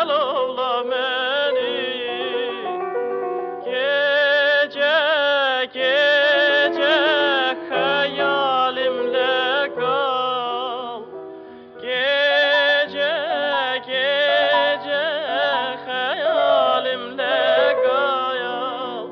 gel ovla beni. Gece gece hayalimle kal. Gece gece hayalimle kal.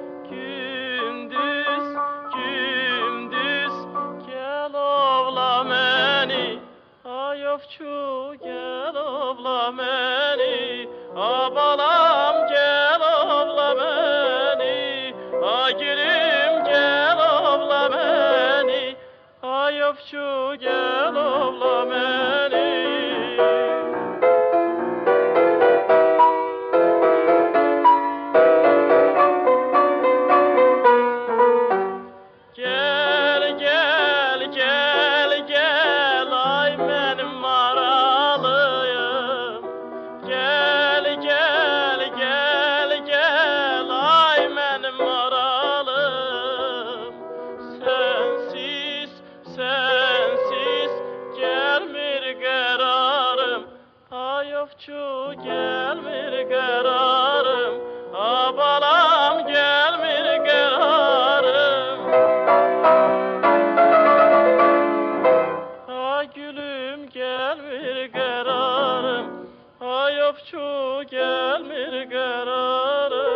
Gündüz gündüz gel ovla beni. Ay ofçu gel ovla beni. Abalam gel ovla beni. Ay gülüm gel ovla beni. Ay ofçu gel ovla beni. Gel gel gel gel ay benim maralıyım. Gel gel gel gel ay benim maralım. Sensiz sensiz gelmir kararım. Ay ofçu gelmir kararım. Abalam gelmir kararım. Ay gülüm gelmir kararım. Ay ofçu gelmir kararım.